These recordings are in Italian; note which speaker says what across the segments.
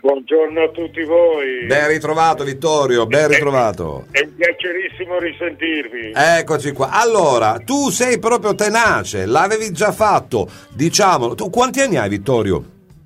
Speaker 1: Buongiorno a tutti voi.
Speaker 2: Ben ritrovato Vittorio, ben ritrovato.
Speaker 1: È un piacerissimo risentirvi.
Speaker 2: Eccoci qua. Allora, tu sei proprio tenace, l'avevi già fatto, diciamolo. Tu quanti anni hai, Vittorio?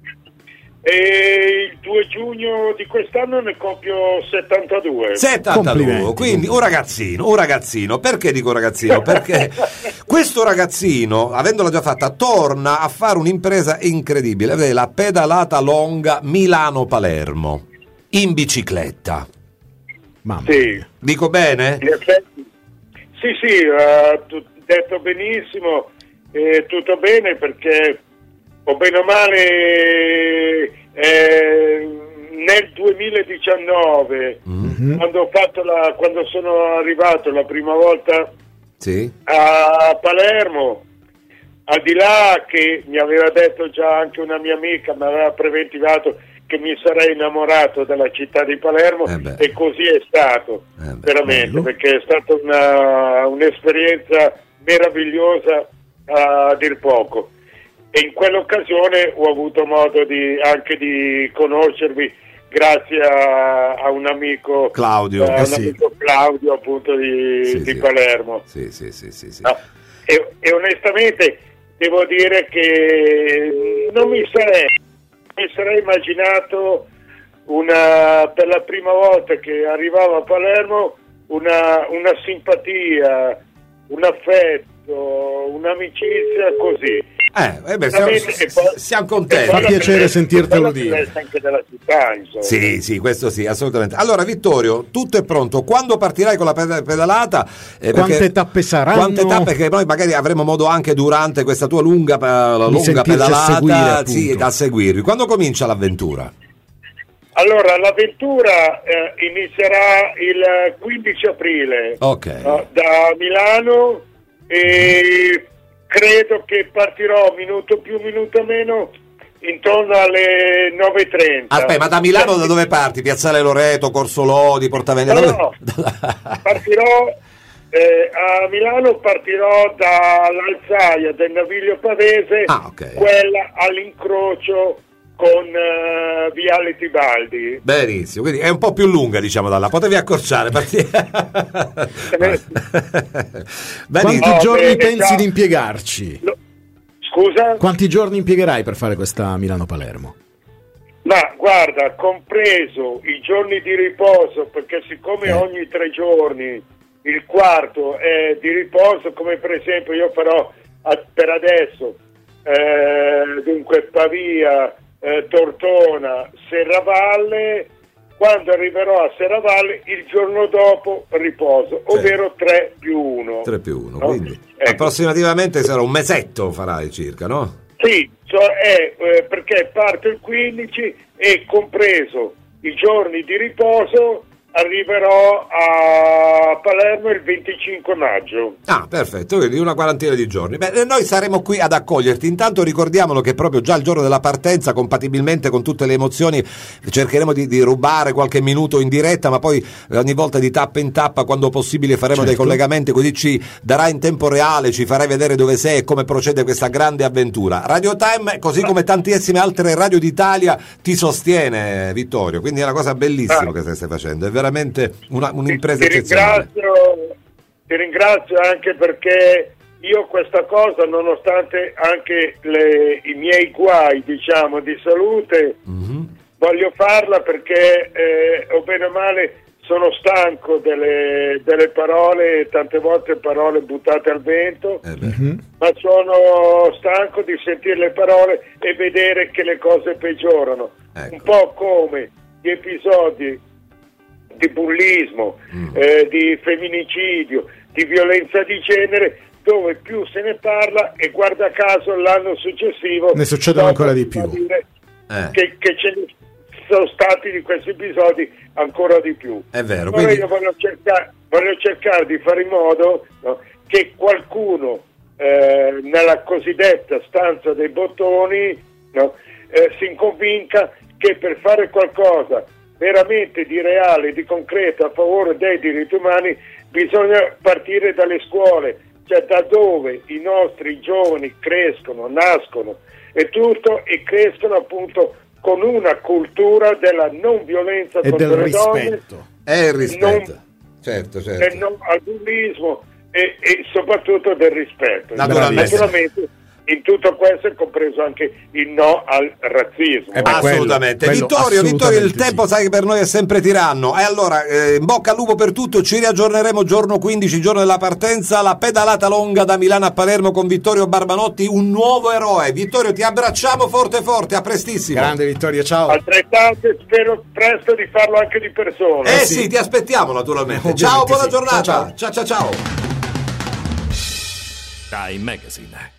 Speaker 1: E il 2 giugno di quest'anno ne compio 72.
Speaker 2: 72, quindi un ragazzino. Perché dico ragazzino? Perché questo ragazzino, avendola già fatta, torna a fare un'impresa incredibile. Vede la pedalata longa Milano-Palermo in bicicletta.
Speaker 3: Mamma.
Speaker 1: Sì.
Speaker 2: Dico bene?
Speaker 1: Sì, detto benissimo, tutto bene, perché o bene o male nel 2019 quando sono arrivato la prima volta a Palermo, al di là che mi aveva detto già anche una mia amica, mi aveva preventivato che mi sarei innamorato della città di Palermo, e così è stato, veramente, bello. Perché è stata un'esperienza meravigliosa a dir poco. E in quell'occasione ho avuto modo anche di conoscervi grazie a un amico Claudio, Claudio appunto di Palermo.
Speaker 2: Sì.
Speaker 1: No, e onestamente devo dire che non mi sarei immaginato per la prima volta che arrivavo a Palermo una simpatia, un affetto, un'amicizia così.
Speaker 2: Siamo contenti.
Speaker 3: Fa piacere sentirtelo dire.
Speaker 1: Anche della città, insomma.
Speaker 2: Sì, questo sì, assolutamente. Allora, Vittorio, tutto è pronto. Quando partirai con la pedalata?
Speaker 3: Quante tappe saranno?
Speaker 2: Quante tappe, che noi magari avremo modo anche durante questa tua lunga pedalata a seguirvi. Quando comincia l'avventura?
Speaker 1: Allora, l'avventura inizierà il 15 aprile da Milano, e credo che partirò minuto più, minuto meno, intorno alle 9:30.
Speaker 2: Aspetta, ma da Milano da dove parti? Piazzale Loreto, Corso Lodi, Porta Venezia?
Speaker 1: No, partirò a Milano, partirò dall'Alzaia del Naviglio Pavese, quella all'incrocio con Viale Tibaldi.
Speaker 2: Benissimo, quindi è un po' più lunga, diciamo, da là. Potevi accorciare.
Speaker 3: Quanti giorni pensi di impiegarci?
Speaker 1: Scusa?
Speaker 3: Quanti giorni impiegherai per fare questa Milano-Palermo?
Speaker 1: Ma guarda, compreso i giorni di riposo, perché siccome ogni 3 giorni il quarto è di riposo, come per esempio io farò per adesso dunque Pavia, Tortona, Serravalle. Quando arriverò a Serravalle il giorno dopo riposo, ovvero 3+1.
Speaker 2: 3+1, no? Quindi approssimativamente sarà un mesetto farai circa, no?
Speaker 1: Sì, perché parto il 15 e compreso i giorni di riposo arriverò a Palermo il 25 maggio.
Speaker 2: Ah, perfetto, quindi una quarantina di giorni. Beh, noi saremo qui ad accoglierti. Intanto ricordiamolo che proprio già il giorno della partenza, compatibilmente con tutte le emozioni, cercheremo di rubare qualche minuto in diretta, ma poi ogni volta di tappa in tappa, quando possibile, faremo dei collegamenti, così ci darai in tempo reale, ci farai vedere dove sei e come procede questa grande avventura. Radio Time, così come tantissime altre radio d'Italia, ti sostiene, Vittorio, quindi è una cosa bellissima che stai facendo, è veramente un'impresa eccezionale.
Speaker 1: Ti ringrazio anche perché io questa cosa, nonostante anche i miei guai, diciamo, di salute, voglio farla perché o bene o male sono stanco delle parole, tante volte parole buttate al vento, ma sono stanco di sentire le parole e vedere che le cose peggiorano. Un po' come gli episodi di bullismo, di femminicidio, di violenza di genere, dove più se ne parla e guarda caso l'anno successivo
Speaker 3: ne succedono ancora di più.
Speaker 1: Che ce ne sono stati di questi episodi ancora di più.
Speaker 2: È vero.
Speaker 1: Allora io voglio cercare di fare in modo, no, che qualcuno nella cosiddetta stanza dei bottoni, no, si convinca che per fare qualcosa veramente di reale, di concreto a favore dei diritti umani bisogna partire dalle scuole, cioè da dove i nostri giovani crescono, nascono e tutto, e crescono appunto con una cultura della non violenza
Speaker 3: e
Speaker 1: contro
Speaker 3: del
Speaker 1: le donne,
Speaker 3: rispetto.
Speaker 2: Il rispetto. Certo.
Speaker 1: del non al bullismo e soprattutto del rispetto. Naturalmente in tutto questo è compreso anche il no al razzismo.
Speaker 2: Assolutamente. Vittorio, il tempo sai che per noi è sempre tiranno. E allora, in bocca al lupo per tutto, ci riaggiorneremo giorno 15, giorno della partenza, la pedalata longa da Milano a Palermo con Vittorio Barbanotti, un nuovo eroe. Vittorio, ti abbracciamo forte, a prestissimo.
Speaker 3: Grande Vittorio, ciao.
Speaker 1: Altrettanto, spero presto di farlo anche di persona.
Speaker 2: Sì, ti aspettiamo naturalmente. Ciao, buona giornata. Ciao.
Speaker 4: Time Magazine.